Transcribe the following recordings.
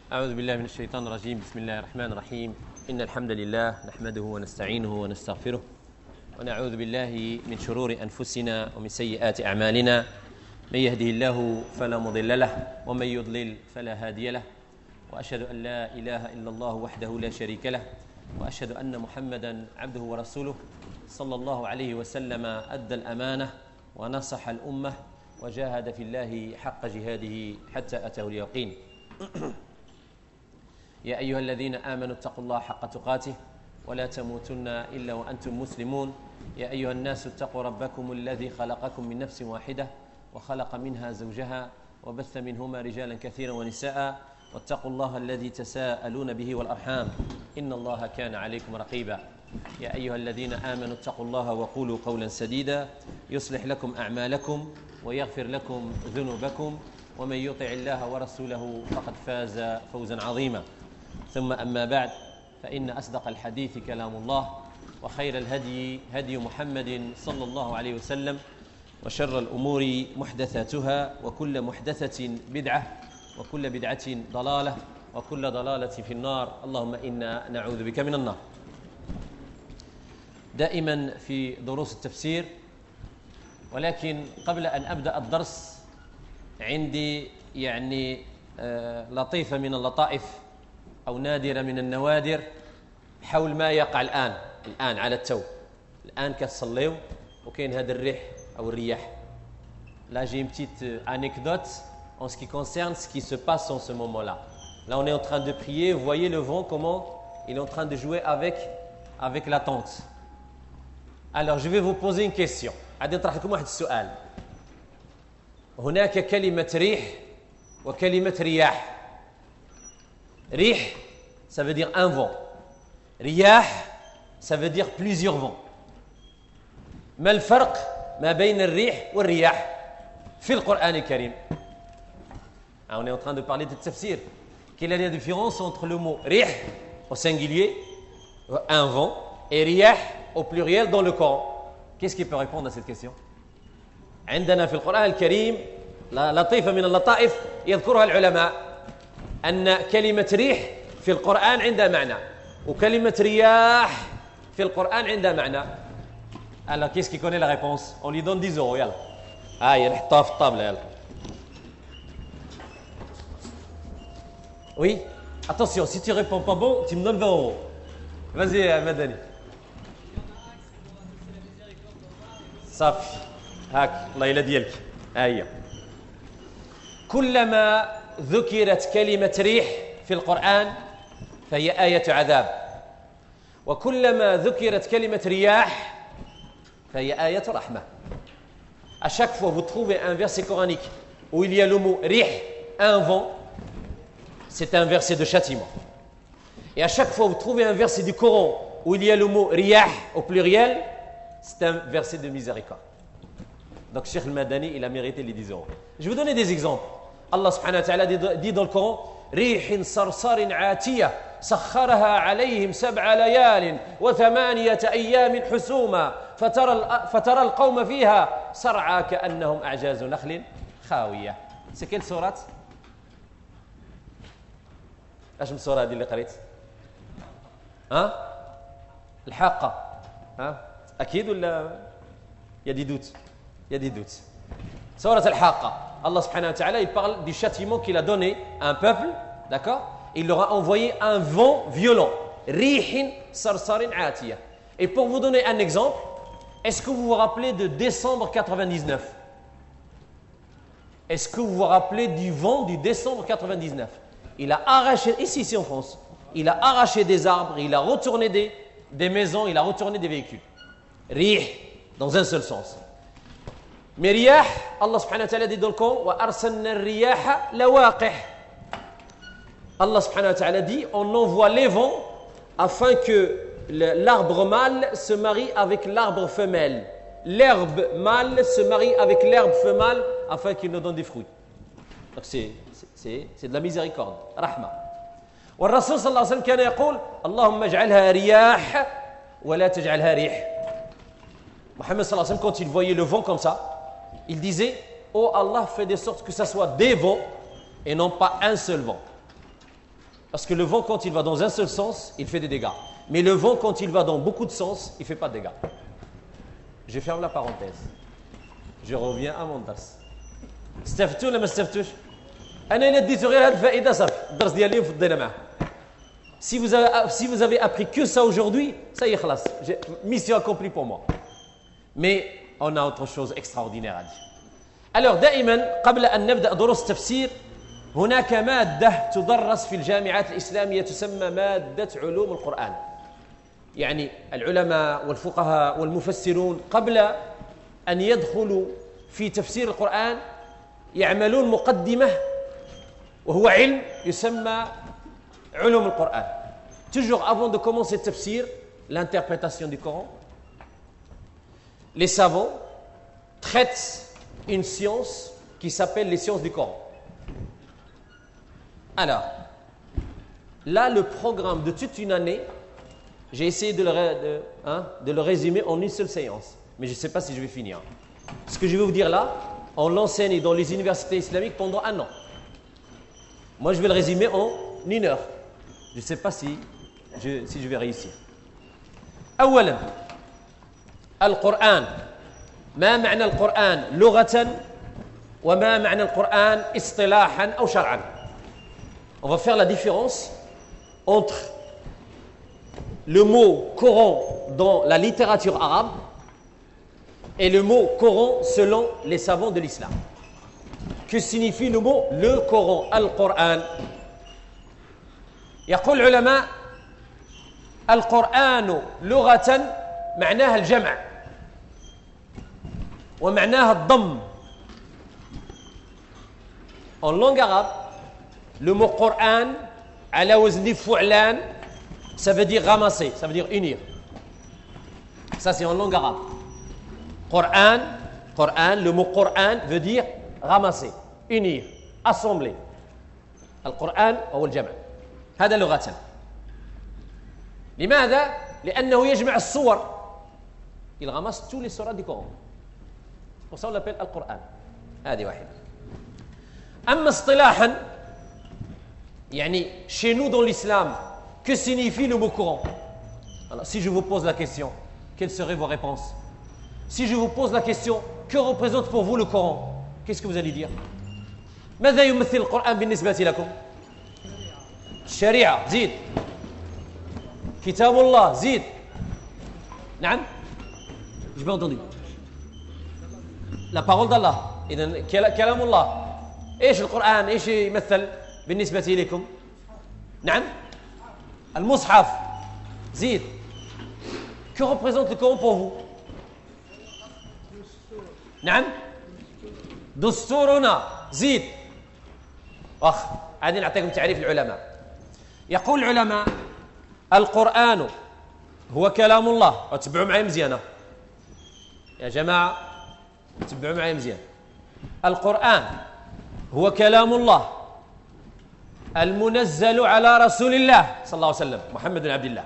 أعوذ بالله من الشيطان الرجيم. بسم الله الرحمن الرحيم. إن الحمد لله نحمده ونستعينه ونستغفره ونعوذ بالله من شرور أنفسنا ومن سيئات أعمالنا. من يهده الله فلا مضل له ومن يضلل فلا هادي له، وأشهد أن لا إله إلا الله وحده لا شريك له، وأشهد أن محمدا عبده ورسوله صلى الله عليه وسلم أدى الأمانة ونصح الأمة وجاهد في الله حق جهاده حتى أتاه اليقين. يا أيها الذين آمنوا اتقوا الله حق تقاته ولا تموتن إلا وأنتم مسلمون. يا أيها الناس اتقوا ربكم الذي خلقكم من نفس واحدة وخلق منها زوجها وبث منهما رجالا كثيرا ونساء، واتقوا الله الذي تساءلون به والأرحام إن الله كان عليكم رقيبا. يا أيها الذين آمنوا اتقوا الله وقولوا قولا سديدا يصلح لكم أعمالكم ويغفر لكم ذنوبكم، ومن يطع الله ورسوله فقد فاز فوزا عظيما. ثم أما بعد، فإن أصدق الحديث كلام الله، وخير الهدي هدي محمد صلى الله عليه وسلم، وشر الأمور محدثاتها، وكل محدثة بدعة، وكل بدعة ضلالة، وكل ضلالة في النار. اللهم إنا نعوذ بك من النار. دائما في دروس التفسير، ولكن قبل أن أبدأ الدرس عندي لطيفة من اللطائف أو نادرة من النوادر حول ما يقع الآن على التو. الآن كتصليو وكاين هذا الريح أو الرياح. Là j'ai une petite anecdote en ce qui concerne ce qui se passe en ce moment-là. Là on est en train de prier, vous voyez le vent comment il est en train de jouer avec la tente. Alors je vais vous poser une question. عادي نطرح لكم واحد السؤال. هناك كلمة ريح وكلمة رياح. ريح ça veut dire un vent. رياح ça veut dire plusieurs vents. ما الفرق ما بين الريح والرياح في القرآن الكريم؟ On est en train de parler de tafsir. Quelle est la différence entre le mot rih au singulier, un vent, et riyah au pluriel dans le Coran? Qu'est-ce qui peut répondre à cette question? عندنا في القرآن الكريم لطيفة من اللطائف يذكرها العلماء أن كلمة ريح في القرآن عندها معنى، وكلمة رياح في القرآن عندها معنى. Alors qu'est-ce qui connaît la réponse? On lui donne 10 euros. يلا هاي نحطها في الطاولة. يلا. Oui, attention, si tu réponds pas bon, tu me donnes 20 euros. Vas-y Madani. صافي هاك الله يلا ديالك. هيا كلما ذكرت كلمة ريح في القرآن فهي آية عذاب، وكلما ذكرت كلمة رياح فهي آية رحمة. À chaque fois vous trouvez un verset coranique où il y a le mot rih, un vent, c'est un verset de châtiment. Et à chaque fois vous trouvez un verset du Coran où il y a le mot riyah au pluriel, c'est un verset de miséricorde. Donc Cheikh al-Madani, il a mérité les 10 euros. Je vais vous donner des exemples. Allah subhanahu wa ta'ala dit dans le Coran: ريح صرصر عاتية سخرها عليهم 7 ليال و8 أيام حسوما فترى القوم فيها صرعى كأنهم أعجاز نخل خاوية. C'est quelle sourate? ايش من السورة هذه اللي قريت؟ الحاقة. أكيد ولا il y a des doutes? Il y a des doutes. Sourate al-Haqqa. Allah subhanahu wa ta'ala, il parle du châtiment qu'il a donné à un peuple, d'accord? Il leur a envoyé un vent violent. Rihin sarsarin atiya. Et pour vous donner un exemple, est-ce que vous vous rappelez de décembre 99? Est-ce que vous vous rappelez du vent du décembre 99? Il a arraché, ici en France, il a arraché des arbres, il a retourné des maisons, il a retourné des véhicules. Rih, dans un seul sens. Mais riyah, Allah subhanahu wa ta'ala dit dans le Coran: wa arsalna riyaha lawaqih. Allah subhanahu wa ta'ala dit: on envoie les vents afin que l'arbre mâle se marie avec l'arbre femelle. L'herbe mâle se marie avec l'herbe femelle afin qu'il nous donne des fruits. Donc c'est de la miséricorde, rahma. والرسول صلى الله عليه وسلم كان يقول: اللهم اجعلها رياح ولا تجعلها ريح. Mohammed sallallahu alayhi wa sallam, quand il voyait le vent comme ça, il disait: oh Allah, fais de sorte que ça soit des vents et non pas un seul vent. Parce que le vent, quand il va dans un seul sens, il fait des dégâts. Mais le vent, quand il va dans beaucoup de sens, il ne fait pas de dégâts. Je ferme la parenthèse. Je reviens à mon dars. استفدتوا ولا ما استفدتوش؟ أنا إلا ديتو غير هاد الفائدة صافي الدرس ديال اليوم فضينا معاه. Si vous avez appris que ça aujourd'hui, ça y est, خلاص. Mission accomplie pour moi. Mais on a autre chose extraordinaire à dire. Alors, دائما قبل أن نبدأ دروس التفسير هناك مادة تدرس في الجامعات الإسلامية تسمى مادة علوم القرآن. يعني العلماء والفقهاء والمفسرون قبل أن يدخلوا في تفسير القرآن يعملون مقدمة وهو علم يسمى علوم القرآن. Toujours avant de commencer le tafsir, l'interprétation du Coran, les savants traitent une science qui s'appelle les sciences du Coran. Alors, là, le programme de toute une année, j'ai essayé de le résumer en une seule séance. Mais je ne sais pas si je vais finir. Ce que je vais vous dire là, on l'enseigne dans les universités islamiques pendant 1 an. Moi, je vais le résumer en 1 heure. Je ne sais pas si je vais réussir. أولا القرآن ما معنى القرآن لغة وما معنى القرآن اصطلاحا أو شرعا. On va faire la différence entre le mot Coran dans la littérature arabe et le mot Coran selon les savants de l'islam. Que signifie le mot le Coran, Al-Qur'an? يقول العلماء القرآن لغة معناها الجمع ومعناها الضم. En langue arabe, le mot Qur'an على وزن فعلان, ça veut dire ramasser, ça veut dire unir. Ça c'est en langue arabe. Qur'an, le mot Qur'an veut dire ramasser, unir, assembler. القرآن هو الجمع. هذا لغة. لماذا؟ لأنه يجمع الصور. Il ramasse tous les sourates du Coran. Pour ça on l'appelle القرآن. هذه واحدة. أما اصطلاحا يعني chez nous dans l'islam, que signifie le mot Coran? Alors, si je vous pose la question, quelles seraient vos réponses? Si je vous pose la question, que représente pour vous le Coran? Qu'est-ce que vous allez dire? ماذا يمثل القرآن بالنسبة لكم؟ الشريعة زيد. كتاب الله زيد. نعم؟ j'ai pas entendu. La parole d'Allah. إذن كلام الله. إيش القرآن؟ إيش يمثل بالنسبة إليكم؟ نعم؟ المصحف زيد. Que représente le Coran pour vous? نعم؟ دستورنا زيد. عادي نعطيكم تعريف العلماء. يقول العلماء القرآن هو كلام الله. وتبعوا معي مزيانة يا جماعة، تبعوا معي مزيان. القرآن هو كلام الله المنزل على رسول الله صلى الله عليه وسلم محمد بن عبد الله،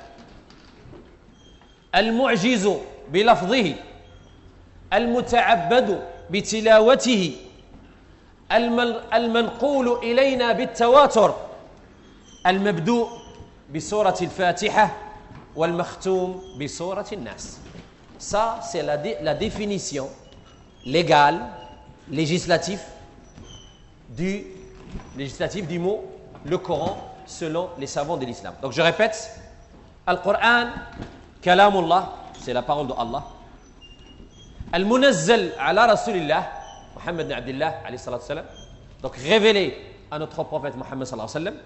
المعجز بلفظه، المتعبد بتلاوته، المنقول إلينا بالتواتر، المبدوء بسورة الفاتحة والمختوم بسورة الناس. Ça, c'est la définition légale, législative du mot le Coran selon les savants de l'islam. Donc je répète, Al-Qur'an, Kalamullah, c'est la parole de Allah. Al-Munazzal ala Rasulillah, Muhammad ibn Abdillah, alayhi salatu salam. Donc révélé à notre prophète Muhammad sallallahu alayhi wa sallam.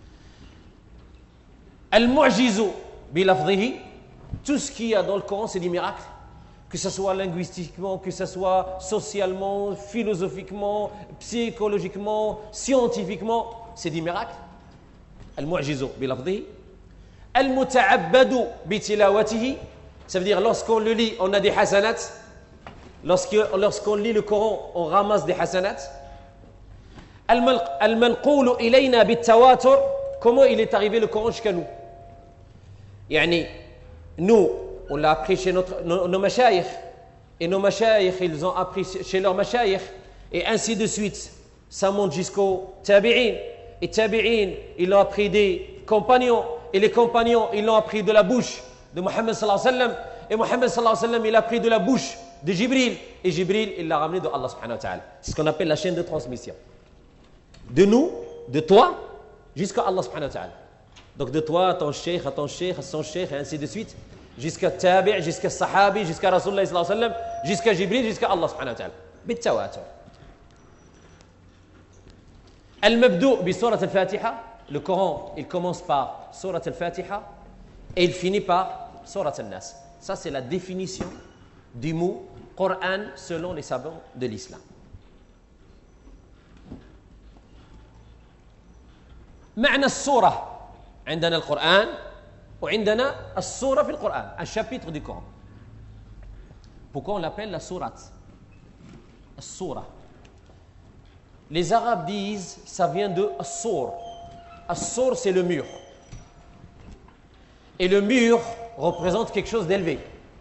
Al-Mu'jizu bilafdhihi, tout ce qu'il y a dans le Coran, c'est des miracles. Que ce soit linguistiquement, que ce soit socialement, philosophiquement, psychologiquement, scientifiquement, c'est des miracles. Al-Mu'jizu bilafdhihi. Al-Muta'abbadu bitilawatihi, ça veut dire lorsqu'on le lit, on a des hasanat. Lorsqu'on lit le Coran, on ramasse des hasanat. Al-Manqulu ilayna bit-tawatur, comment il est arrivé le Coran jusqu'à nous? Yani, nous, on l'a appris chez nos mashayikh, et nos mashayikh, ils ont appris chez leurs mashayikh, et ainsi de suite. Ça monte jusqu'aux tabi'in, et tabi'in, ils l'ont appris des compagnons, et les compagnons, ils l'ont appris de la bouche de Mohammed sallallahu alayhi wa sallam, et Mohammed sallallahu alayhi wa sallam, il a appris de la bouche de Jibril, et Jibril, il l'a ramené de Allah subhanahu wa ta'ala. C'est ce qu'on appelle la chaîne de transmission. De nous, de toi, jusqu'à Allah subhanahu wa ta'ala. Donc de toi, à ton cheikh, à ton cheikh, à son cheikh, et ainsi de suite, jusqu'à tabi', jusqu'à sahabi, jusqu'à Rasulullah sallallahu alayhi wa sallam, jusqu'à Jibril, jusqu'à Allah subhanahu wa ta'ala. بالتواتر. المبدوء بسورة الفاتحة, le Coran, il commence par Surat al-Fatiha et il finit par Surat al-Nas. Ça, c'est la définition du mot Coran selon les savants de l'islam. معنى السورة عندنا القرآن وعندنا السورة في القرآن, un chapitre du Coran. Pourquoi on l'appelle la sourate? As-Surah. Les Arabes disent, ça vient de As-Sur. As-Sur, c'est le mur. Et le mur représente quelque chose d'élevé.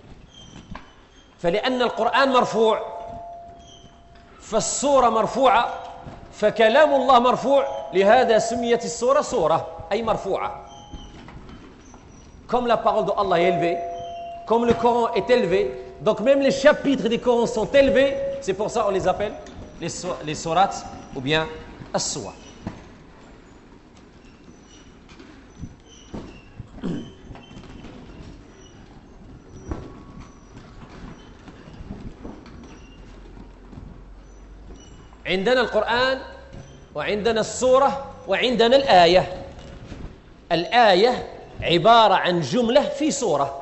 فلأن القرآن مرفوع فالسورة مرفوعة فكلام الله مرفوع لهذا سميت السورة سورة أي مرفوعة. Comme la parole de Allah est élevée, comme le Coran est élevé, donc même les chapitres du Coran sont élevés, c'est pour ça qu'on les appelle les sourates ou bien as-suwar. عندنا القرآن وعندنا السورة وعندنا الآية. الآية عبارة عن جملة في سورة.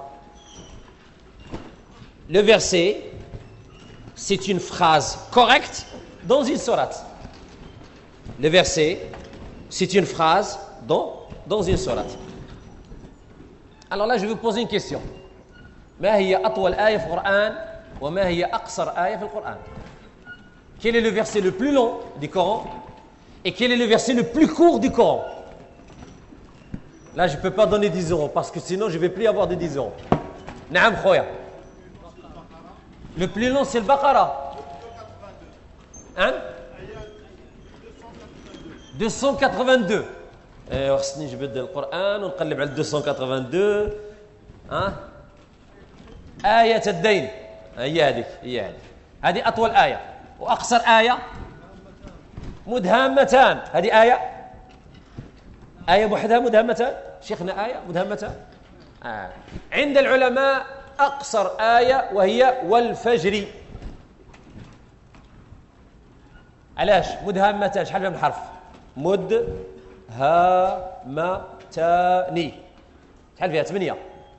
Le verset, c'est une phrase correcte dans une sourate. Le verset, c'est une phrase dans une sourate. Alors là, je vais vous poser une question. ما هي أطول آية في القرآن وما هي أقصر آية في القرآن? Quel est le verset le plus long du Coran et quel est le verset le plus court du Coran? Là, je ne peux pas donner 10 euros parce que sinon, je ne vais plus avoir de 10 euros. Naam khoya. Le plus long, c'est le Baqara. Hein? 282. وخصني نجبد القرآن ونقلب على 282. ها؟ آية الدين. هي هذه. هذه أطول آية. وأقصر آية مدهامتان. هذه آية بوحدها مدهامتان. شيخنا آية مدهامتان. عند العلماء أقصر آية وهي والفجر. علاش مدهامتان؟ شحال فيها من حرف؟ مدهامتان. شحال فيها؟ 8.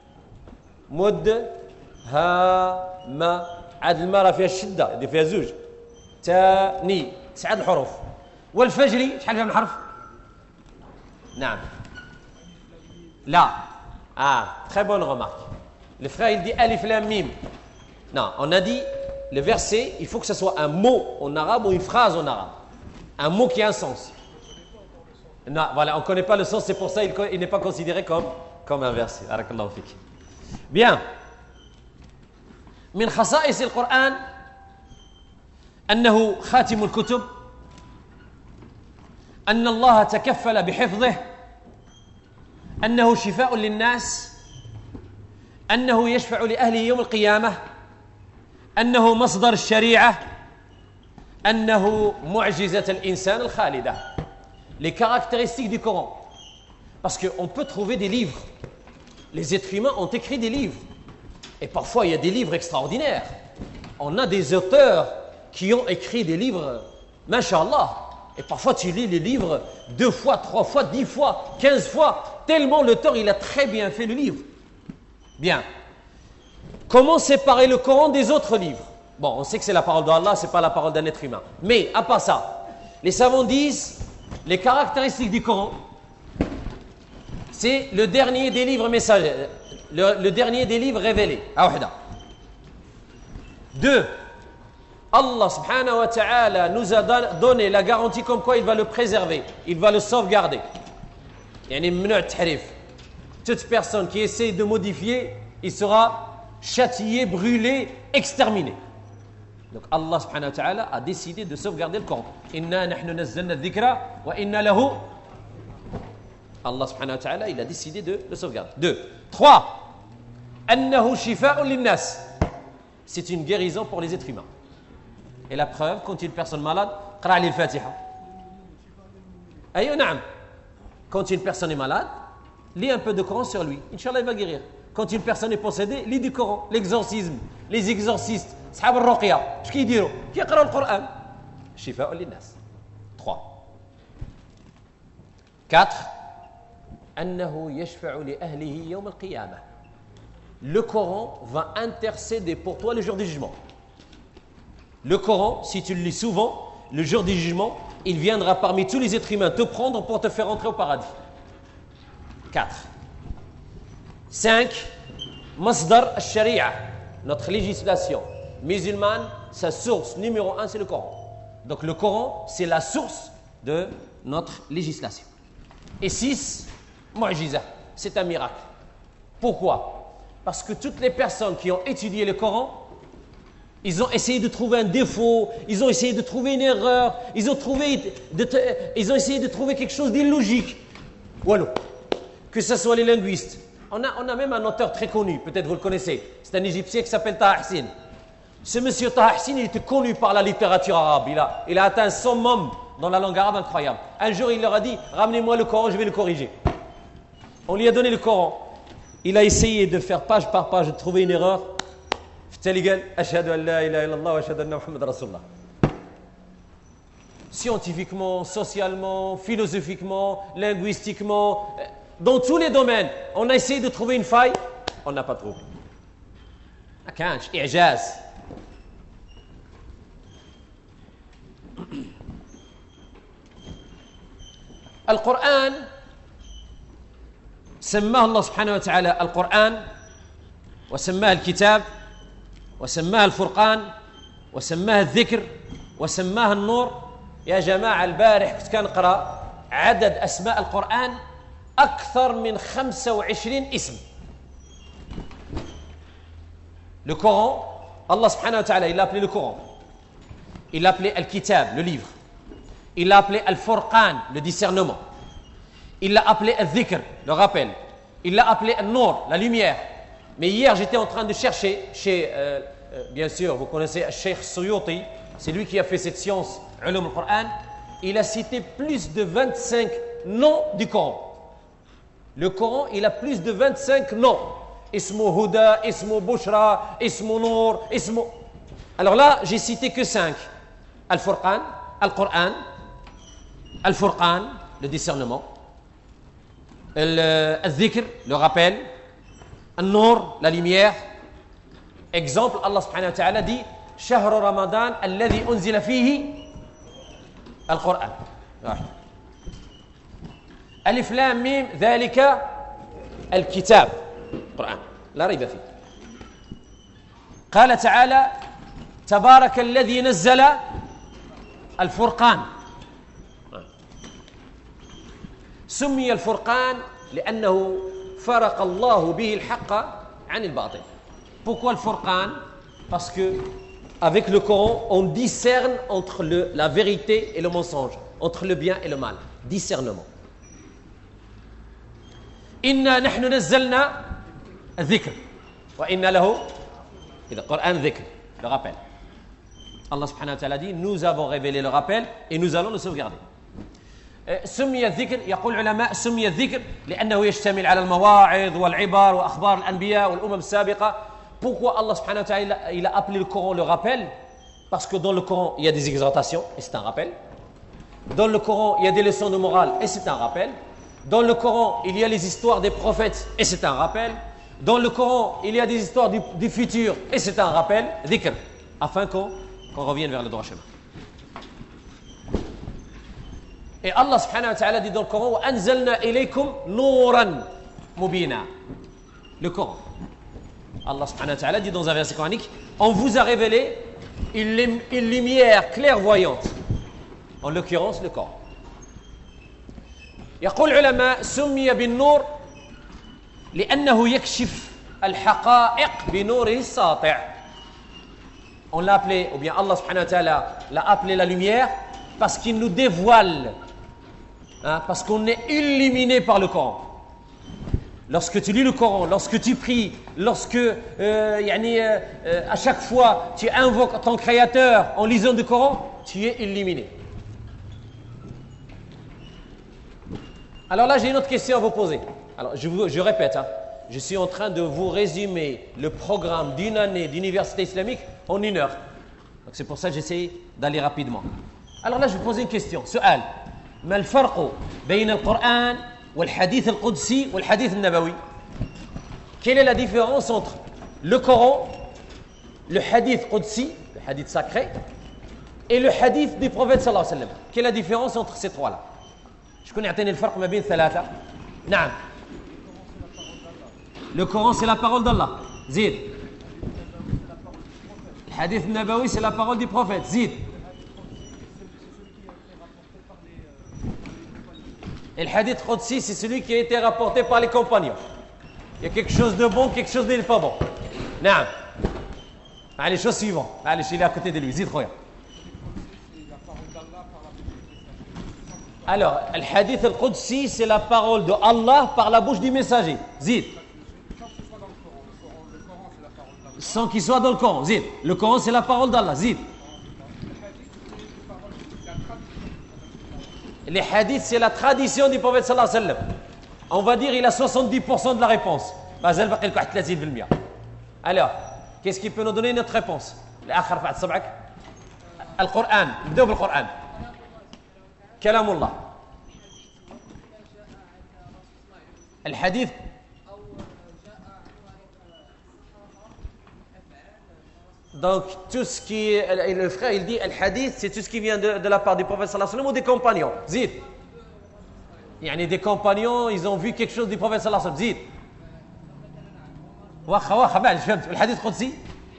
مدهامة. عاد المرة فيها الشدة اللي فيها زوج. تاني 9 الحروف. والفجر شحال فيها من حرف؟ نعم. لا. Très bonne remarque. Le frère, il dit alif lam mim. Non, on a dit le verset, il faut que ce soit un mot en arabe ou une phrase en arabe. Un mot qui a un sens. Non, voilà, on ne connaît pas le sens, c'est pour ça qu'il n'est pas considéré comme un verset. Barakallahu fik. Bien. من خصائص القرآن أنه خاتم الكتب، أن الله تكفل بحفظه، أنه شفاء للناس، أنه يشفع لأهله يوم القيامة، أنه مصدر الشريعة، أنه معجزة الإنسان الخالدة. Les caractéristiques du Coran. Parce qu'on peut trouver des livres. Les êtres humains ont écrit des livres. Et parfois, il y a des livres extraordinaires. On a des auteurs qui ont écrit des livres, masha'Allah. Et parfois, tu lis les livres 2 fois, 3 fois, 10 fois, 15 fois, tellement l'auteur, il a très bien fait le livre. Bien. Comment séparer le Coran des autres livres? Bon, on sait que c'est la parole d'Allah, ce n'est pas la parole d'un être humain. Mais, à part ça, les savants disent, les caractéristiques du Coran, c'est le dernier des livres messagers. Le dernier des livres révélés. 2. Allah subhanahu wa ta'ala nous a donné la garantie comme quoi il va le préserver, il va le sauvegarder. Yani mnu' tahrif. Toute personne qui essaie de modifier, il sera châtié, brûlé, exterminé. Donc Allah subhanahu wa ta'ala a décidé de sauvegarder le Coran. Inna nahnu nazzalna dhikra wa inna lahu Allah subhanahu wa ta'ala, il a décidé de le sauvegarder. 2. 3. أنه شفاء للناس. C'est une guérison pour les êtres humains. Et la preuve, quand une personne malade, قرأ لي الفاتحة. أيوة نعم. Quand une personne est malade, lis un peu de Coran sur lui. Inch'Allah, il va guérir. Quand une personne est possédée, lis du Coran. L'exorcisme, les exorcistes, صحاب الرقية, ce qu'ils diront, qui يقرأوا القرآن. شفاء للناس. 3. 4. أنه يشفع لأهله يوم القيامة. Le Coran va intercéder pour toi le jour du jugement. Le Coran, si tu le lis souvent, le jour du jugement, il viendra parmi tous les êtres humains te prendre pour te faire entrer au paradis. 4. 5. Masdar al-Sharia, notre législation musulmane, sa source numéro 1, c'est le Coran. Donc le Coran, c'est la source de notre législation. Et 6. Mu'jiza, c'est un miracle. Pourquoi? Parce que toutes les personnes qui ont étudié le Coran, ils ont essayé de trouver un défaut, ils ont essayé de trouver une erreur, ils ont essayé de trouver quelque chose d'illogique. Voilà. Que ce soit les linguistes. On a même un auteur très connu, peut-être vous le connaissez. C'est un Égyptien qui s'appelle Taha Hassin. Ce monsieur Taha Hassin, il était connu par la littérature arabe. Il a atteint un summum dans la langue arabe incroyable. Un jour, il leur a dit, ramenez-moi le Coran, je vais le corriger. On lui a donné le Coran. Il a essayé de faire page par page, de trouver une erreur. Scientifiquement, socialement, philosophiquement, linguistiquement, dans tous les domaines, on a essayé de trouver une faille, on n'a pas trouvé. إعجاز. القرآن سماه الله سبحانه وتعالى القرآن، وسماه الكتاب، وسماه الفرقان، وسماه الذكر، وسماه النور. يا جماعة البارح كنت كنقرأ عدد أسماء القرآن أكثر من 25 اسم. Le Coran, Allah subhanahu wa ta'ala, il l'a appelé le Coran. Il l'a appelé Al-Kitab, le livre. Il l'a appelé Al-Furqan, le discernement. Il l'a appelé Al-Dhikr, le rappel. Il l'a appelé Al-Nour, la lumière. Mais hier, j'étais en train de chercher chez, bien sûr, vous connaissez Cheikh Suyuti, c'est lui qui a fait cette science, Ulum al-Qur'an. Il a cité plus de 25 noms du Coran. Le Coran, il a plus de 25 noms. Ismu Huda, Ismu Bushra, Ismu Nour, Ismu... Alors là, j'ai cité que 5. Al-Furqan, Al-Qur'an, Al-Furqan, le discernement. Al-Dhikr, le rappel. Al-Nour, la lumière. Exemple, Allah subhanahu wa ta'ala dit شهر رمضان الذي أنزل فيه القرآن. ألف لام ميم ذلك الكتاب القرآن لا ريب فيه. قال تعالى تبارك الذي نزل الفرقان. سمي الفرقان لأنه فرق الله به الحق عن الباطل. Pourquoi le Furqan? Parce que avec le Coran, on discerne entre la vérité et le mensonge, entre le bien et le mal. Discernement. Inna nahnu nazzalna al-dhikr wa inna lahu ila Qur'an dhikr, le rappel. Allah subhanahu wa ta'ala dit, nous avons révélé le rappel et nous allons le sauvegarder. سمي الذكر يقول العلماء سمي الذكر لأنه يشتمل على المواعظ والعبر وأخبار الأنبياء والأمم السابقة. Pourquoi Allah subhanahu wa ta'ala il a appelé le Coran le rappel? Parce que dans le Coran il y a des exhortations et c'est un rappel. Dans le Coran il y a des leçons de morale et c'est un rappel. Dans le Coran il y a les histoires des prophètes et c'est un rappel. Dans le Coran il y a des histoires du futur et c'est un rappel. Dhikr, afin qu'on revienne vers le droit chemin. Et Allah subhanahu wa ta'ala dit dans le Coran وَأَنزَلْنَا إِلَيْكُمْ نُورًا مُبِينًا. Le Coran. Allah subhanahu wa ta'ala dit dans un verset coranique, on vous a révélé une lumière clairvoyante, en l'occurrence le Coran. يقول العلماء سمي بالنور لأنه يكشف الحقائق بنوره الساطع. On l'a appelé, ou bien Allah subhanahu wa ta'ala l'a appelé la lumière parce qu'il nous dévoile hein, parce qu'on est illuminé par le Coran. Lorsque tu lis le Coran, lorsque tu pries, lorsque à chaque fois tu invoques ton Créateur en lisant le Coran, tu es illuminé. Alors là, j'ai une autre question à vous poser. Alors, je répète, hein, je suis en train de vous résumer le programme d'une année d'université islamique en 1 heure. Donc c'est pour ça que j'essaie d'aller rapidement. Alors là, je vais poser une question. سؤال. ما الفرق بين القرآن والحديث القدسي والحديث النبوي? Quelle est la différence entre le Coran, le hadith qudsi, le hadith sacré, et le hadith du prophète sallallahu alayhi wa sallam? Quelle est la différence entre ces trois-là? شكون يعطيني الفرق ما بين الثلاثة؟ نعم. Le Coran c'est la parole d'Allah. زيد. Le hadith nabawi c'est la parole du prophète. زيد. Et le hadith qudsi c'est celui qui a été rapporté par les compagnons. Il y a quelque chose de bon, quelque chose de pas bon. نعم. Allez, chose suivante. Allez, je suis là à côté de lui. زيد خويا. Alors, le hadith al-Qudsi, c'est la parole de Allah par la bouche du messager. Zid. Sans qu'il soit dans le Coran. Zid. Le Coran, c'est la parole d'Allah. Zid. Les hadiths, c'est la tradition du prophète sallallahu alayhi wa sallam. On va dire il a 70% de la réponse. Alors, qu'est-ce qui peut nous donner notre réponse? Al-Qur'an. نبدأ بالقرآن. كلام الله. الحديث donc tout ce qui le frère il dit le hadith c'est tout ce qui vient de la part du prophète sallallahu alayhi wa sallam ou des compagnons. زيد. يعني des compagnons ils ont vu quelque chose du prophète sallallahu alayhi wa sallam. زيد. واخا معلش فهمت. الحديث القدسي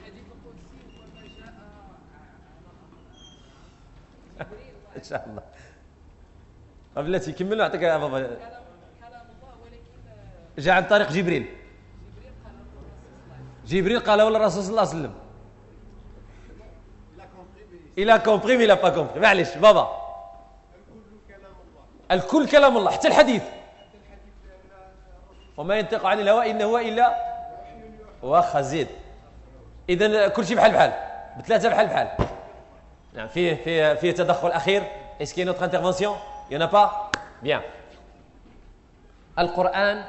ان شاء الله. بلاتي كمل نعطيك يا بابا. جاء عن طريق جبريل. جبريل قال ولا الرسول صلى الله عليه وسلم. Il a compris mais il n'a pas compris. معلش بابا. الكل كلام الله حتى الحديث. وما ينطق عن الهوى إن هو إلا واخا زيد. إذا كل شيء بحال بثلاثة بحال. نعم فيه تدخل أخير. Est-ce qu'il y a une autre intervention? Il n'y en a pas? Bien. القرآن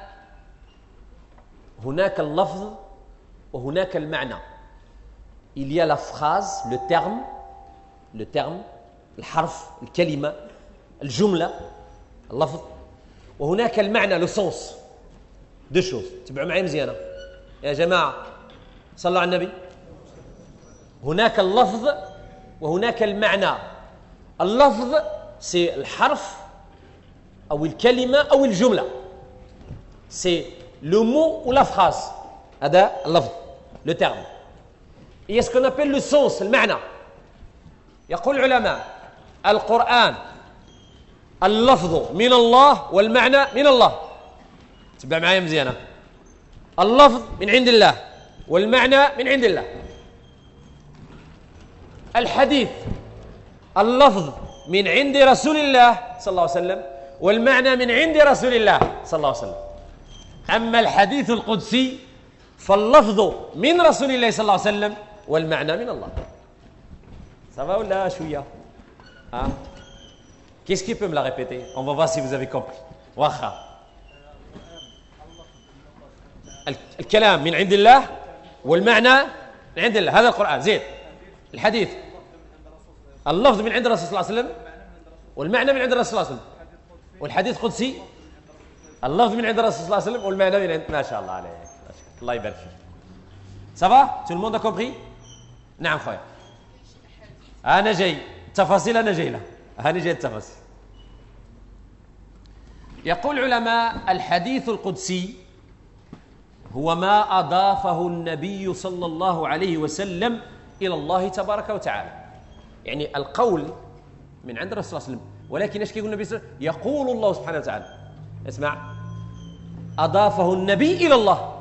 هناك اللفظ وهناك المعنى. Il y a la phrase, le terme, الحرف, الكلمة, الجملة, اللفظ. وهناك المعنى, le sens. Deux choses. تبعوا معي مزيانة. يا جماعة صلوا على النبي. هناك اللفظ وهناك المعنى. اللفظ c'est الحرف أو الكلمة أو الجملة. C'est le mot ou la phrase. هذا اللفظ, le terme. Il y a ce qu'on appelle le sens, المعنى. يقول العلماء القرآن اللفظ من الله والمعنى من الله. تبع معايا مزيانة. اللفظ من عند الله والمعنى من عند الله. الحديث اللفظ من عند رسول الله صلى الله عليه وسلم والمعنى من عند رسول الله صلى الله عليه وسلم. أما الحديث القدسي فاللفظ من رسول الله صلى الله عليه وسلم والمعنى من الله. Ça va ou là chouïa? Hein? Qu'est-ce qui peut me la répéter? On va voir si vous avez compris. واخا. الكلام من عند الله والمعنى من عند الله. هذا القرآن. زين. الحديث اللفظ من عند الرسول صلى الله عليه وسلم والمعنى من عند الرسول صلى الله عليه وسلم. والحديث قدسي اللفظ من عند الرسول صلى الله عليه وسلم والمعنى من عند. ما شاء الله عليك. الله يبارك فيك. Ça va? Tout le monde a compris? نعم خويا. أنا جاي التفاصيل. أنا جاي له. أنا جاي التفاصيل. يقول علماء الحديث القدسي هو ما أضافه النبي صلى الله عليه وسلم إلى الله تبارك وتعالى. يعني القول من عند الرسول صلى الله عليه وسلم. ولكن ايش كيقول النبي صلى الله عليه وسلم؟ يقول الله سبحانه وتعالى. اسمع. أضافه النبي إلى الله.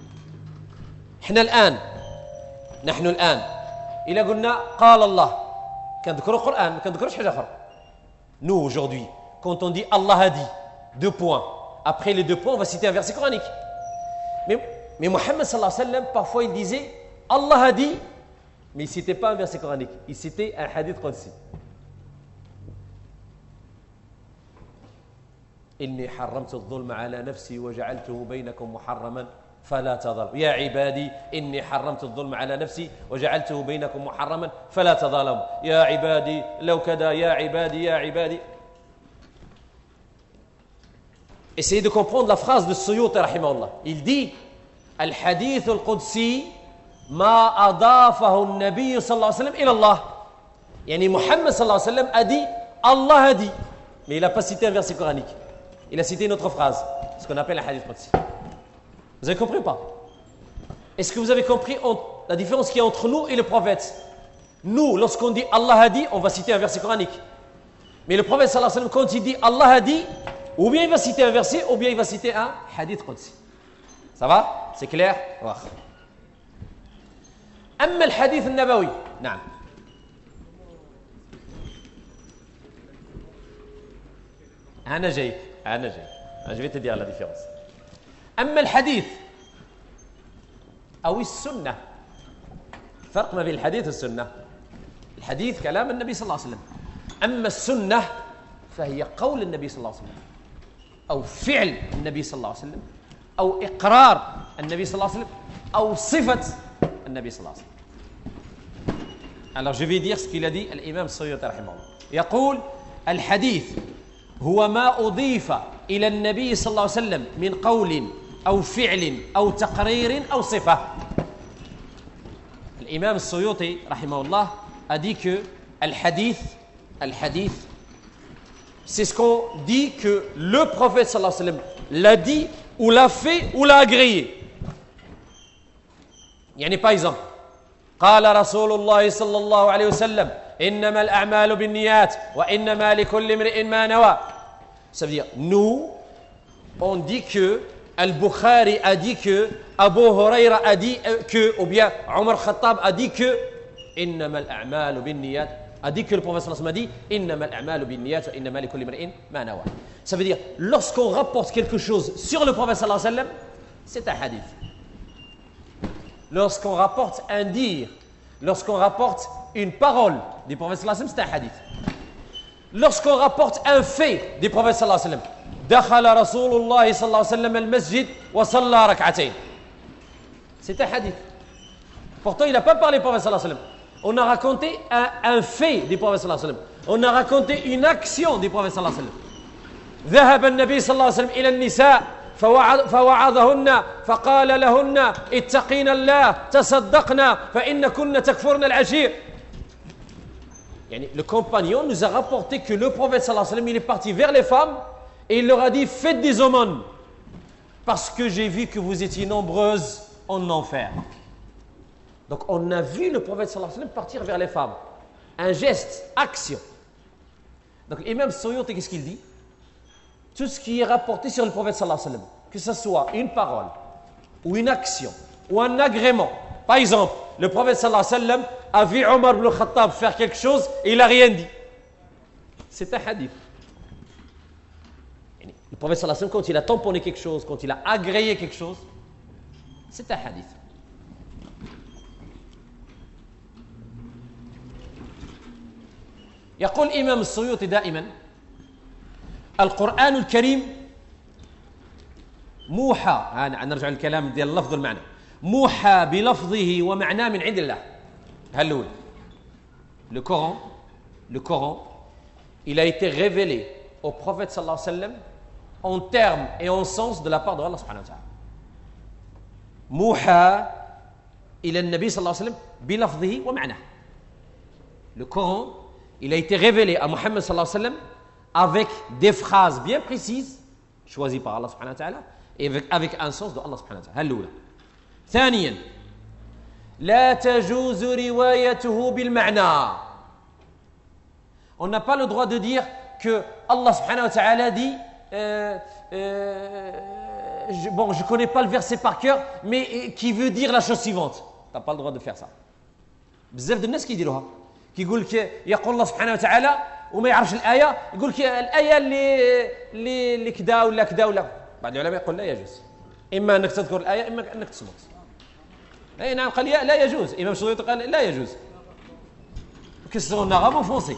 نحن الآن إذا قلنا قال الله كنذكروا القرآن ما كنذكروش حاجة أخرى. Nous aujourd'hui quand on dit Allah a dit, 2 points. Après les 2 points, on va citer un verset coranique. Mais Mohammed sallallahu alayhi wa sallam, parfois il disait Allah a dit, mais il ne citait pas un verset coranique, il citait un hadith qudsi. إني حرمت الظلم على نفسي وجعلته بينكم محرما فلا تظلموا يا عبادي إني حرمت الظلم على نفسي وجعلته بينكم محرما فلا تظلموا يا عبادي لو كذا يا عبادي يا عبادي. Essayez de comprendre la phrase de Suyuti rahimahullah. Il dit الحديث القدسي ما أضافه النبي صلى الله عليه وسلم إلى الله. يعني محمد صلى الله عليه وسلم a dit Allah a dit, mais il n'a pas cité un verset coranique. Il a cité une autre phrase, ce qu'on appelle un hadith qudsi. Vous avez compris ou pas? Est-ce que vous avez compris la différence qu'il y a entre nous et le prophète? Nous, lorsqu'on dit Allah a dit, on va citer un verset coranique. Mais le prophète sallallahu alayhi wa sallam, quand il dit Allah a dit, ou bien il va citer un verset, ou bien il va citer un hadith qudsi. Ça va? C'est clair? أما الحديث النبوي نعم. أنا جاي. Je vais te dire la différence. أما الحديث أو السنة، فرق ما بين الحديث والسنة. الحديث كلام النبي صلى الله عليه وسلم، أما السنة فهي قول النبي صلى الله عليه وسلم أو فعل النبي صلى الله عليه وسلم أو إقرار النبي صلى الله عليه وسلم أو صفة النبي صلى الله عليه وسلم. Alors je vais dire ce qu'il a dit l'imam Suyuti رحمه الله. يقول الحديث هو ما أضيف إلى النبي صلى الله عليه وسلم من قول أو فعل أو تقرير أو صفة. الإمام السيوطي رحمه الله a dit que الحديث c'est ce qu'on dit que le prophète صلى الله عليه وسلم l'a dit ou l'a fait ou l'a agréé. يعني par exemple قال رسول الله صلى الله عليه وسلم إنما الأعمال بالنيات وإنما لكل امرئ ما نوى. Ça veut dire, nous, on dit que Al-Bukhari a dit que, Abu Huraira a dit que, ou bien Omar Khattab a dit que, إنما الأعمال بالنيات, a dit que le prophète sallallahu alayhi wa sallam a dit, إنما الأعمال بالنيات وإنما لكل امرئ ما نوى. Ça veut dire, lorsqu'on rapporte quelque chose sur le prophète sallallahu alayhi wa sallam, c'est un hadith. Lorsqu'on rapporte un dire, lorsqu'on rapporte une parole du prophète sallallahu alayhi wa sallam, c'est un hadith. Lorsqu'on rapporte un fait du prophète sallallahu alayhi wa sallam, دخل رسول الله صلى الله عليه وسلم المسجد وصلى ركعتين, c'est un hadith. Pourtant il n'a pas parlé du prophète sallallahu alayhi wa sallam. On a raconté un fait du prophète sallallahu alayhi wa sallam. On a raconté une action du prophète sallallahu alayhi wa sallam. ذهب النبي صلى الله عليه وسلم إلى النساء فوعظهن فقال لهن اتقين الله تصدقنا فإن كن تكفرن العشير. Le compagnon nous a rapporté que le prophète sallallahu alayhi wa sallam il est parti vers les femmes et il leur a dit faites des aumônes parce que j'ai vu que vous étiez nombreuses en enfer. Donc on a vu le prophète sallallahu alayhi wa sallam partir vers les femmes, un geste, action. Donc l'imam Suyuti qu'est-ce qu'il dit? Tout ce qui est rapporté sur le prophète sallallahu alayhi wa sallam, que ce soit une parole ou une action ou un agrément. Par exemple, le prophète sallallahu alayhi wa sallam a vu Omar ibn Khattab faire quelque chose et il n'a rien dit. C'est un hadith. Le prophète sallallahu alayhi wa sallam, quand il a tamponné quelque chose, quand il a agréé quelque chose, c'est un hadith. يقول الإمام السيوطي دائما القرآن الكريم موحى, نرجع للكلام ديال اللفظ والمعنى, موحى بلفظه ومعناه من عند الله. هالأول le Coran il a été révélé au prophète sallallahu alayhi wa sallam en termes et en sens de la part de Allah subhanahu wa ta'ala. موحى إلى النبي صلى الله عليه وسلم بلفظه ومعناه. Le Coran il a été révélé à Mohammed sallallahu alayhi wa sallam avec des phrases bien précises choisies par Allah subhanahu wa ta'ala et avec un sens de Allah subhanahu wa ta'ala. هالأولى. ثانيا لا تجوز روايته بالمعنى. On n'a pas le droit de dire que Allah subhanahu wa ta'ala dit je connais pas le verset par cœur mais qui veut dire la chose suivante. Tu n'as pas le droit de faire ça. بزاف د الناس كيديروها, كيقول لك يقول الله سبحانه وتعالى وما يعرفش الايه يقول لك الايه اللي كذا ولا كذا ولا بعض العلماء يقول لا يجوز اما انك تذكر الايه اما انك تصمت. اي نعم قال لا يجوز. امام السيوطي قال لا يجوز. Qu'est-ce qu'on arabe ou français?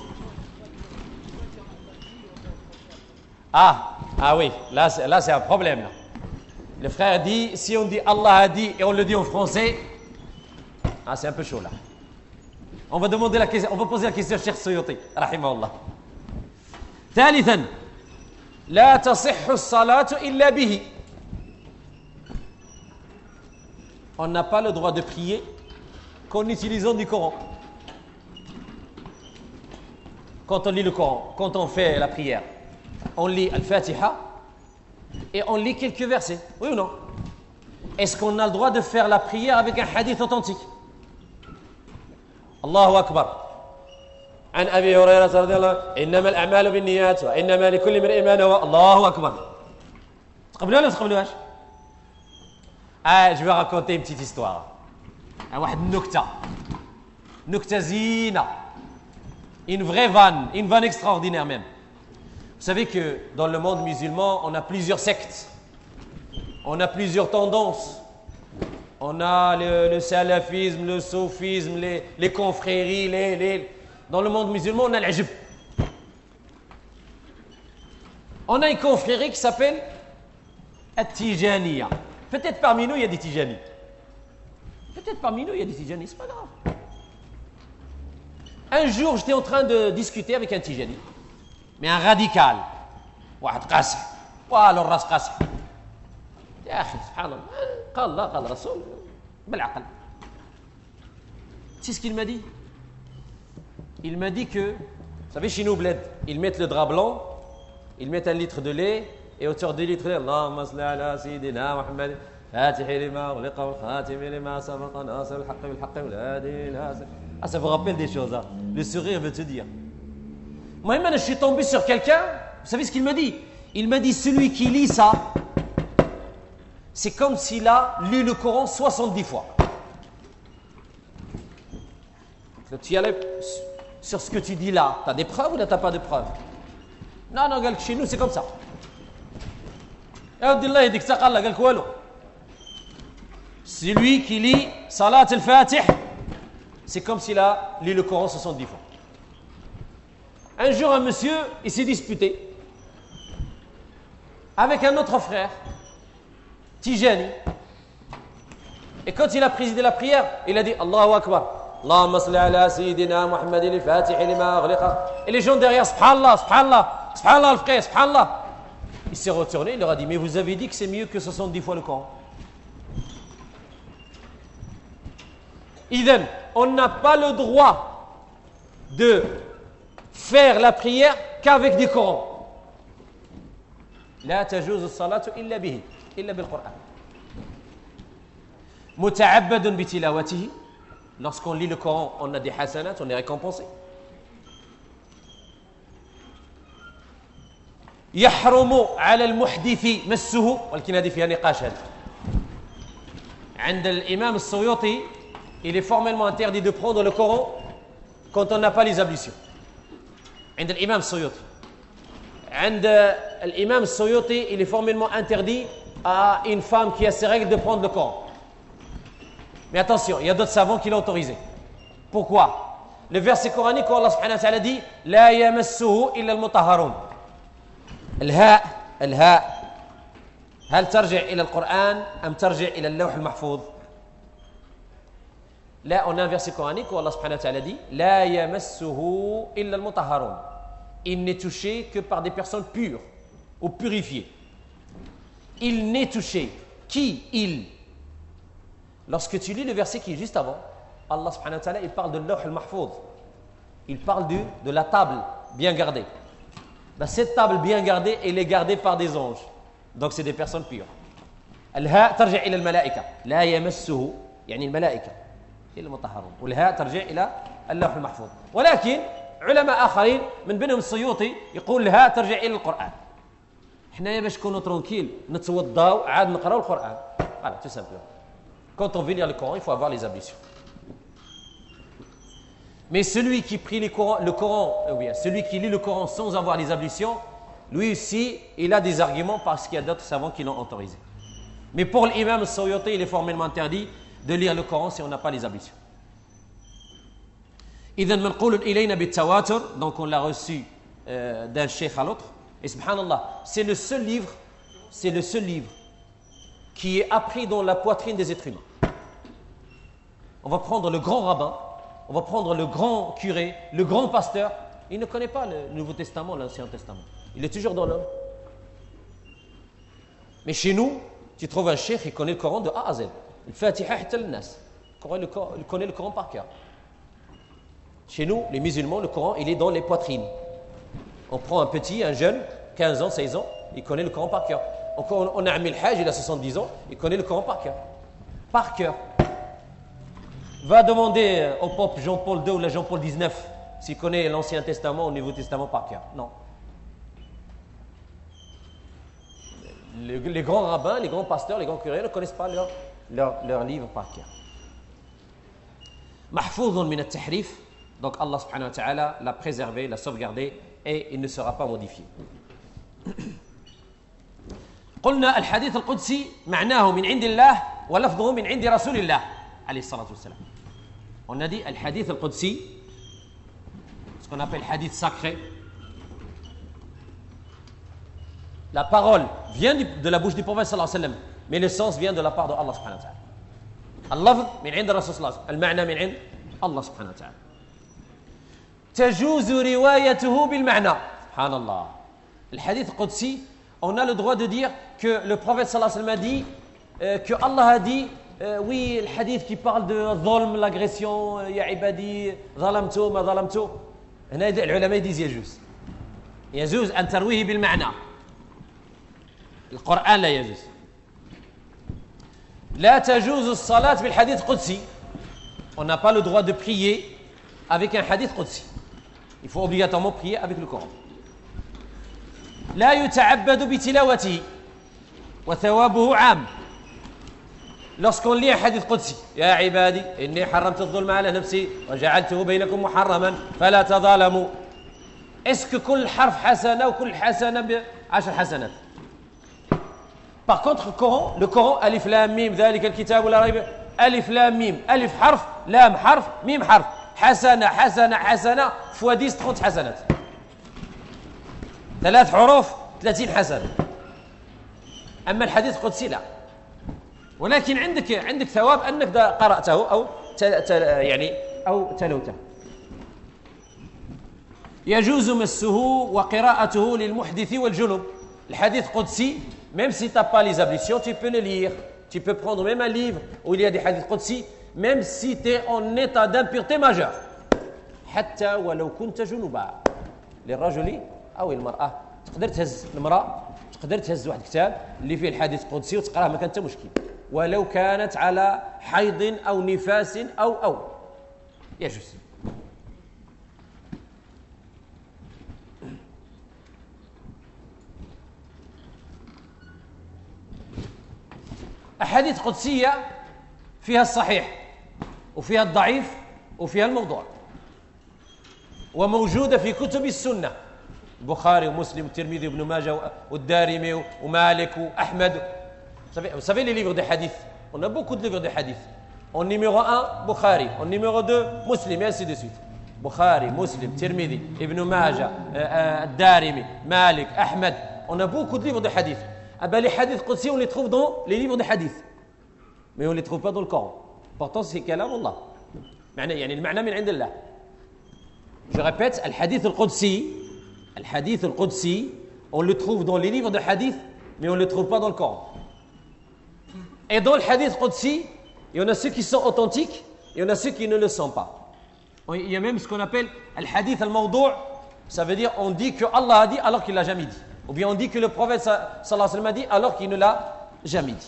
Ah oui, là c'est un problème. Là. Le frère dit, si on dit Allah a dit et on le dit en français, c'est un peu chaud là. On va demander la question, on va poser la question au Cheikh Suyuti, rahimahullah. ثالثا لا تصح الصلاة إلا به. On n'a pas le droit de prier qu'en utilisant du Coran. Quand on lit le Coran, quand on fait la prière, on lit Al-Fatiha et on lit quelques versets. Oui ou non? Est-ce qu'on a le droit de faire la prière avec un hadith authentique? Allahu Akbar. عن أبي هريرة رضي الله عنه إنما الأعمال بالنيات وإنما لكل امرئ ما نوى. الله أكبر. تقبلوها ولا ما تقبلوهاش؟ Je vais raconter une petite histoire. واحد نكتة زينة. Une vraie vanne, une vanne extraordinaire même. Vous savez que dans le monde musulman, on a plusieurs sectes. On a plusieurs tendances. On a le salafisme, le soufisme, les confréries, Dans le monde musulman, on a l'ajib. On a une confrérie qui s'appelle At-Tijaniya. Peut-être parmi nous, il y a des Tijanis. Peut-être parmi nous, il y a des Tijanis, c'est pas grave. Un jour, j'étais en train de discuter avec un Tijani, mais un radical. واحد قاسح. والو الراس قاسح. يا أخي سبحان الله. قال الله قال الرسول بالعقل. C'est ce qu'il m'a dit. Il m'a dit que, vous savez, chez nous, bled, ils mettent le drap blanc, ils mettent 1 litre de lait, et autour de 2 litres de lait, Allahumma salli ala sayyidina Muhammad, fatihi lima, ughliqa wal khatimi lima, sabaqa nasir al haqqi bil haqqi wal hadi ila. Ah, ça vous rappelle des choses, hein? Le sourire veut te dire. Moi, je suis tombé sur quelqu'un, vous savez ce qu'il m'a dit? Il m'a dit, celui qui lit ça, c'est comme s'il a lu le Coran 70 fois. Tu y allais sur ce que tu dis là, tu as des preuves ou là tu n'as pas de preuves? Non, regarde, chez nous c'est comme ça. Celui qui lit Salat al-Fatih, c'est comme s'il a lu le Coran 70 fois. Un jour, un monsieur, il s'est disputé avec un autre frère, Tijani. Et quand il a présidé la prière, il a dit Allahu Akbar. Allahumma salli ala sayyidina Muhammadin al-Fatih lima ughliqa. Et les gens derrière, subhanallah, subhanallah, subhanallah al-Frère, subhanallah. Il s'est retourné, il leur a dit, mais vous avez dit que c'est mieux que 70 fois le Coran. Idem, on n'a pas le droit de faire la prière qu'avec du Coran. لا تجوز الصلاة إلا به إلا بالقرآن. متعبد بتلاوته. Lorsqu'on lit le Coran, on a des hasanat, on est récompensé. يحرم على المحدث مسه ولكن هذه فيها نقاش هذا. عند الإمام السيوطي, il est formellement interdit de prendre le Coran quand on n'a pas les ablutions. عند الإمام السيوطي. عند الإمام السيوطي, il est formellement interdit à une femme qui a ses règles de prendre le Coran. Mais attention, il y a d'autres savants qui l'ont autorisé. Pourquoi? Le verset coranique où Allah subhanahu wa ta'ala dit لا يمسه إلا المطهرون. الهاء هل ترجع إلى القرآن أم ترجع إلى اللوح المحفوظ؟ Là, on a un verset coranique où Allah subhanahu wa ta'ala dit لا يمسه إلا المطهرون. Il n'est touché que par des personnes pures ou purifiées. Il n'est touché. Qui? Il. Lorsque tu lis le verset qui est juste avant, Allah subhanahu wa ta'ala, il parle de l'Lawh al-Mahfouz. Il parle de la table bien gardée. Ben, cette table bien gardée, elle est gardée par des anges. Donc c'est des personnes pures. الهاء ترجع إلى الملائكة. لا يمسه يعني الملائكة إلا المطهرون. والهاء ترجع إلى اللوح المحفوظ. ولكن علماء آخرين من بينهم السيوطي يقول الهاء ترجع إلى القرآن. حنايا باش نكونوا ترونكيل نتوضاو عاد نقراو القرآن. Voilà, tout simplement. Quand on veut lire le Coran, il faut avoir les ablutions. Mais celui qui prie le Coran, ou bien celui qui lit le Coran sans avoir les ablutions, lui aussi, il a des arguments parce qu'il y a d'autres savants qui l'ont autorisé. Mais pour l'imam al-Suyuti, il est formellement interdit de lire le Coran si on n'a pas les ablutions. إذن منقول إلينا بالتواتر, donc on l'a reçu d'un cheikh à l'autre. Et subhanallah, c'est le seul livre qui est appris dans la poitrine des êtres humains. On va prendre le grand rabbin, on va prendre le grand curé, le grand pasteur. Il ne connaît pas le Nouveau Testament, l'Ancien Testament. Il est toujours dans l'homme. Mais chez nous, tu trouves un cheikh qui connaît le Coran de A à Z. Le Fatiha hatta al-Nas. Il connaît le Coran par cœur. Chez nous, les musulmans, le Coran, il est dans les poitrines. On prend un petit, un jeune, 15 ans, 16 ans, il connaît le Coran par cœur. On a un Hajj, il a 70 ans, il connaît le Coran par cœur. Par cœur. Va demander au pape Jean-Paul II ou la Jean-Paul XIX s'il connaît l'Ancien Testament ou le Nouveau Testament par cœur. Non. Les grands rabbins, les grands pasteurs, les grands curés ne connaissent pas leur livre par cœur. Mahfouzun min at-tahrif. Donc Allah subhanahu wa ta'ala l'a préservé, l'a sauvegardé et il ne sera pas modifié. قلنا الحديث القدسي معناه من عند الله ولفظه من عند رسول الله عليه الصلاة والسلام. On a dit الحديث القدسي, ce qu'on appelle hadith sacré. La parole vient de la bouche du prophète sallallahu alayhi wa sallam, mais le sens vient de la part de Allah subhanahu wa ta'ala. اللفظ من عند الرسول صلى الله عليه وسلم, المعنى من عند الله سبحانه وتعالى. تجوز روايته بالمعنى. سبحان الله. الحديث القدسي, on a le droit de dire que le prophète sallallahu alayhi wa sallam a dit, que Allah a dit, oui, le hadith qui parle de ظلم, l'agression, يا عبادي ظلمت ما ظلمت. هنا العلماء disent يجوز أن ترويه بالمعنى. القرآن لا يجوز. لا تجوز الصلاة بالحديث القدسي. On n'a pas le droit de prier avec un hadith qudsi. Il faut obligatoirement prier avec le Coran. لا يتعبد بتلاوته وثوابه عام. Lorsqu'on lit un hadith qudsi, يا عبادي إني حرمت الظلم على نفسي وجعلته بينكم محرما فلا تظالموا. Est-ce que كل حرف حسنة وكل حسنة ب10 حسنات؟ Par contre, le Coran, alif lam mim, ذلك الكتاب لا ريب, alif lam mim, alif حرف, lam حرف, mim حرف, حسنة حسنة حسنة, fois 10, 30 حسنات. 3 حروف, 30 حسنة. أما الحديث القدسي لا. ولكن عندك ثواب أنك قرأته أو تلوته. يجوز مسه وقراءته للمحدث والجنب. الحديث القدسي, même si tu n'as pas les ablutions, tu peux le lire. Tu peux prendre même un livre où il y a des hadiths qudsi, même si tu es en état d'impureté majeure. حتى ولو كنت جنبا. للرجل أو المرأة. تقدر تهز المرأة, تقدر تهز واحد كتاب اللي فيه الحديث القدسي وتقراه, ما كان حتى مشكل. ولو كانت على حيض أو نفاس أو يجوز. أحاديث قدسية فيها الصحيح وفيها الضعيف وفيها الموضوع, وموجودة في كتب السنة, البخاري ومسلم والترمذي وابن ماجه والدارمي ومالك وأحمد. Vous savez les livres de hadith, on a beaucoup de livres de hadith. En numéro 1, Bukhari. En numéro 2, Muslim, et ainsi de suite. Bukhari, Muslim, Tirmidhi, Ibn Majah, Darimi, Malik, Ahmed. On a beaucoup de livres de hadith. Ah ben les hadiths qudsi, on les trouve dans les livres de hadith. Mais on ne les trouve pas dans le Coran. Pourtant, c'est kalam Allah. يعني المعنى من عند الله. Je répète, الحديث القدسي, on le trouve dans les livres de hadith, mais on ne le trouve pas dans le Coran. Et dans le hadith qudsi, il y en a ceux qui sont authentiques, et il y en a ceux qui ne le sont pas. Il y a même ce qu'on appelle le hadith al-mawdou', ça veut dire on dit que Allah a dit alors qu'il ne l'a jamais dit. Ou bien on dit que le prophète sallallahu alayhi wa sallam a dit alors qu'il ne l'a jamais dit.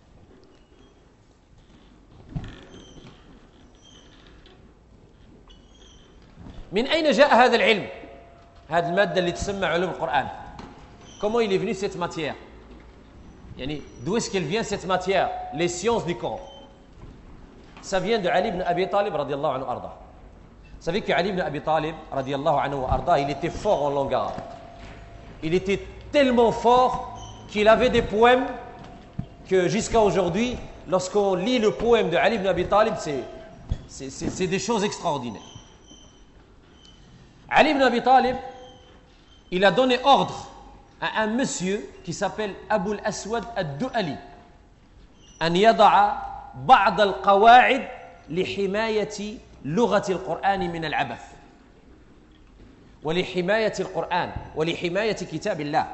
من أين جاء هذا العلم؟ هذه المادة اللي تسمى علوم القرآن. Comment il est venu cette matière? يعني d'où est-ce qu'elle vient cette matière? Les sciences du Coran. Ça vient de Ali ibn Abi Talib radiyallahu anhu arda. savez qu'Ali ibn Abi Talib, radiallahu anhu wa arda, il était fort en langue arabe. Il était tellement fort qu'il avait des poèmes que jusqu'à aujourd'hui, lorsqu'on lit le poème de Ali ibn Abi Talib, c'est des choses extraordinaires. Ali ibn Abi Talib, il a donné ordre à un monsieur qui s'appelle Abu al-Aswad al-Du'ali أن يضع بعض القواعد لحماية لغة القرآن من العبث ولحماية القرآن ولحماية كتاب الله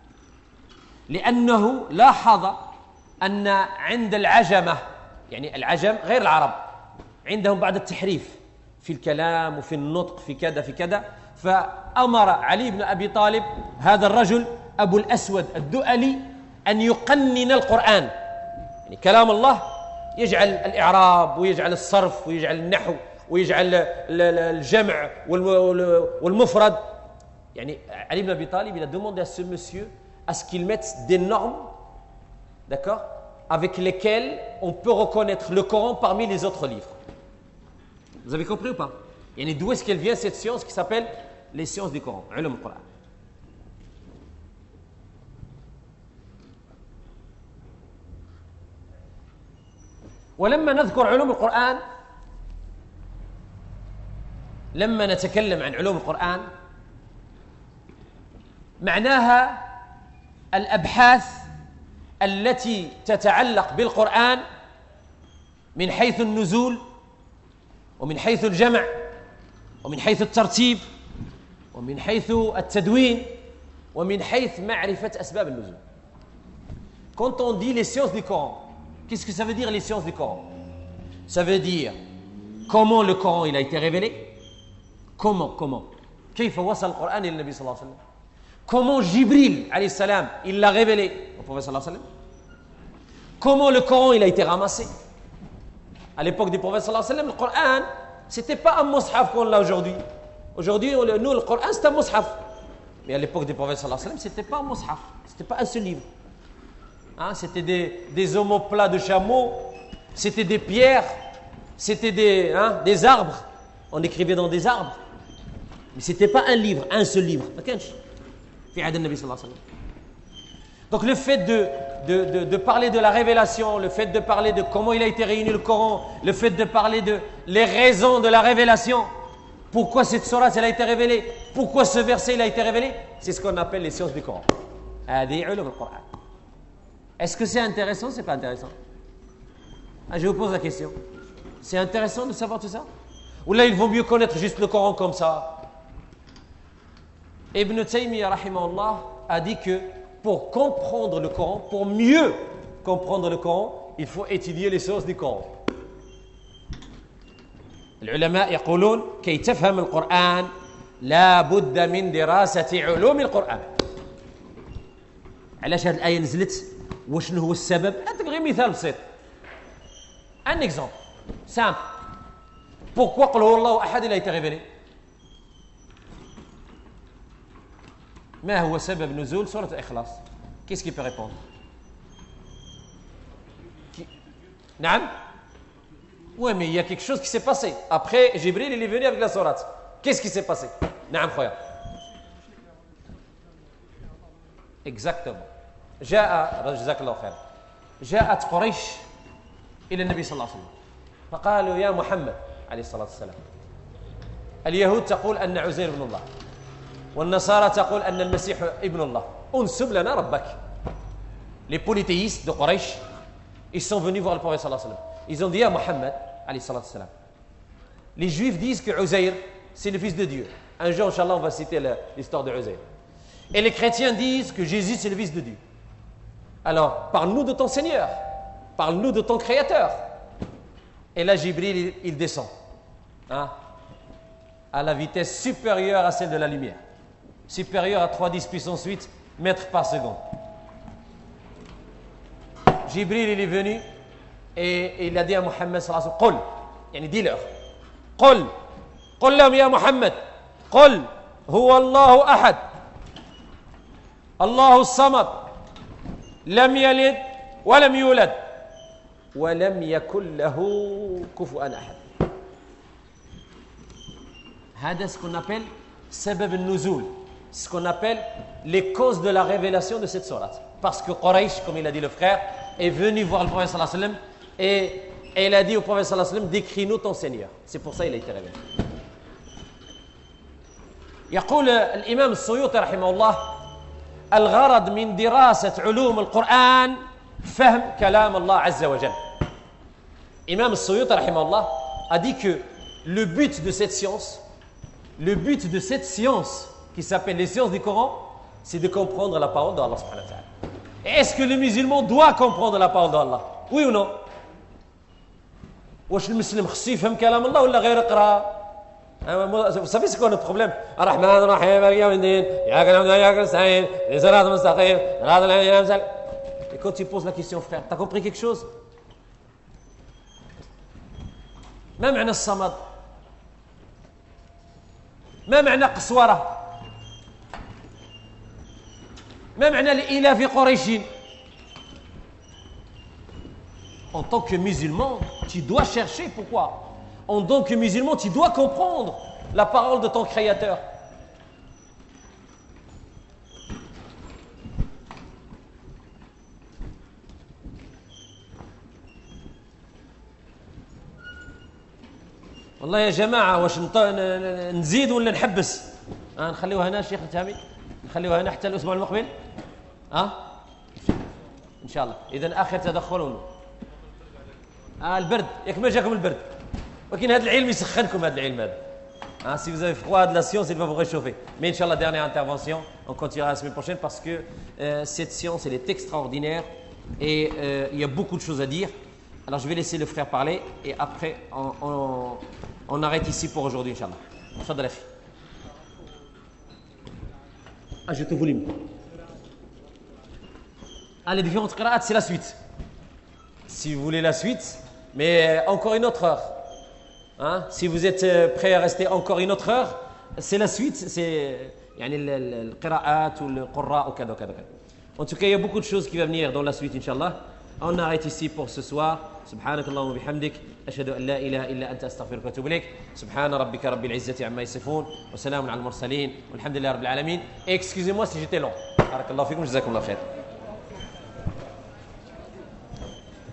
لأنه لاحظ أن عند العجمة يعني العجم غير العرب عندهم بعض التحريف في الكلام وفي النطق في كذا في كذا فأمر علي بن أبي طالب هذا الرجل أبو الأسود الدؤلي أن يقنن القرآن يعني كلام الله يجعل الإعراب ويجعل الصرف ويجعل النحو ويجعل الجمع والمفرد يعني علي بن أبي طالب il a demandé à ce monsieur à ce qu'il mette des normes d'accord avec lesquelles on peut reconnaître le Coran parmi les autres livres. Vous avez compris ou pas? يعني d'où est-ce qu'elle vient cette science qui s'appelle les sciences du Coran, علوم القرآن. ولما نذكر علوم القرآن لما نتكلم عن علوم القرآن معناها الأبحاث التي تتعلق بالقرآن من حيث النزول ومن حيث الجمع ومن حيث الترتيب ومن حيث التدوين ومن حيث معرفة أسباب النزول. Quand on dit les sciences du Coran, qu'est-ce que ça veut dire les sciences du Coran? Ça veut dire comment le Coran il a été révélé. Comment كيف وصل القرآن إلى النبي صلى الله عليه وسلم. Comment Jibril alayhi salam il l'a révélé au prophète sallallahu alayhi wa sallam. Comment le Coran il a été ramassé. À l'époque du prophète sallallahu alayhi wa sallam, le Coran c'était pas un mushaf qu'on l'a aujourd'hui. Aujourd'hui nous le Coran c'est un mushaf. Mais à l'époque du prophète sallallahu alayhi wa sallam, c'était pas un mushaf, c'était pas un seul livre. Hein, c'était des omoplats de chameaux, c'était des pierres, c'était des arbres. On écrivait dans des arbres. Mais c'était pas un livre, un seul livre. Donc le fait de parler de la révélation, le fait de parler de comment il a été réuni le Coran, le fait de parler de les raisons de la révélation, pourquoi cette sourate elle a été révélée, pourquoi ce verset il a été révélé, c'est ce qu'on appelle les sciences du Coran. Est-ce que c'est intéressant ou c'est pas intéressant? Je vous pose la question. C'est intéressant de savoir tout ça? Ou là il vaut mieux connaître juste le Coran comme ça? Ibn Taymiyyah rahimahullah a dit que pour comprendre le Coran, pour mieux comprendre le Coran, il faut étudier les sources du Coran. العلماء يقولون كي تفهم القرآن لا بد من دراسة علوم القرآن. علاش هذه الآية نزلت؟ وشنو هو السبب؟ أعطيك غير مثال بسيط. Un exemple simple. Pourquoi قل هو الله أحد il a été révélé? ما هو سبب نزول سورة الإخلاص؟ Qu'est-ce qui peut répondre? نعم؟ Oui, mais il y a quelque chose qui s'est passé. Après, Jibril, il est venu avec la sourate. Qu'est-ce qui s'est passé? نعم خويا. Exactement. جزاك الله خير. جاءت قريش إلى النبي صلى الله عليه وسلم فقالوا يا محمد عليه الصلاة والسلام اليهود تقول أن عزير ابن الله والنصارى تقول أن المسيح ابن الله انسب لنا ربك. Les polythéistes de Quraysh ils sont venus voir le prophète صلى الله عليه وسلم. Ils ont dit à Mohammed عليه الصلاة والسلام les juifs disent que Uzair c'est le fils de Dieu. Un jour inchallah on va citer l'histoire de Uzair. Et les chrétiens disent que Jésus c'est le fils de Dieu. Alors parle-nous de ton Seigneur, parle-nous de ton Créateur. Et là Jibril il descend à la vitesse supérieure à celle de la lumière, supérieure à 3 10 puissance 8 mètres par seconde. Jibril il est venu et il a dit à Mohammed sallallahu alayhi wa sallam قل يعني dis-leur قل لهم يا محمد قل هو الله أحد الله الصمد لم يلد ولم يولد ولم يكن له كفوا أحد. هذا ce qu'on appelle سبب النزول, ce qu'on appelle les causes de la révélation de cette sourate. Parce que Quraysh, comme il a dit le frère, est venu voir le prophète sallallahu alayhi wa sallam et il a dit au prophète sallallahu alayhi wa sallam, décris-nous ton Seigneur. C'est pour ça qu'il a été révélé. يقول الإمام السيوطي رحمه الله الغرض من دراسة علوم القرآن فهم كلام الله عز وجل. Imam السيوطي رحمه الله a dit que le but de cette science qui s'appelle les sciences du Coran, c'est de comprendre la parole d'Allah subhanahu wa ta'ala. Et est-ce que le musulman doit comprendre la parole d'Allah? Oui ou non? واش المسلم خصو يفهم كلام الله ولا غير يقرا؟ Vous savez c'est quoi notre problème? الرحمن الرحيم مالك يوم الدين إياك نعبد وإياك نستعين اهدنا الصراط المستقيم صراط الذين أنعمت عليهم. Et quand tu poses la question, frère, t'as compris quelque chose? ما معنى الصمد؟ ما معنى قسورة؟ ما معنى الإله في قريش؟ En tant que musulman, tu dois chercher. Pourquoi? En tant que musulman, tu dois comprendre la parole de ton Créateur. والله يا جماعة واش نزيد ولا نحبس؟ نخليوها هنا الشيخ التامي، نخليوها هنا حتى الأسبوع المقبل. إن شاء الله. إذن آخر تدخل البرد، ياك ما جاكم البرد، ولكن هذا العلم يسخنكم، هذا العلم هذا. Si vous avez froid de la science, il va vous réchauffer. Mais Inch'Allah, dernière intervention, on continuera la semaine prochaine parce que cette science, elle est extraordinaire et il y a beaucoup de choses à dire. Alors je vais laisser le frère parler et après on arrête ici pour aujourd'hui, Inch'Allah. Tfadal akhi. Je te voulais. Les différentes qira'at, c'est la suite. Si vous voulez la suite, mais encore une autre heure. Si vous êtes prêt à rester encore une autre heure, c'est la suite, c'est le qira'at ou le qurra ou kada kada. En tout cas, il y a beaucoup de choses qui vont venir dans la suite, Inch'Allah. On arrête ici pour ce soir. سبحانك اللهم وبحمدك أشهد أن لا إله إلا أنت أستغفرك وأتوب إليك سبحان ربك رب العزة عما يصفون وسلام على المرسلين والحمد لله رب العالمين. Excusez-moi si j'étais long. بارك الله فيكم جزاكم الله خير.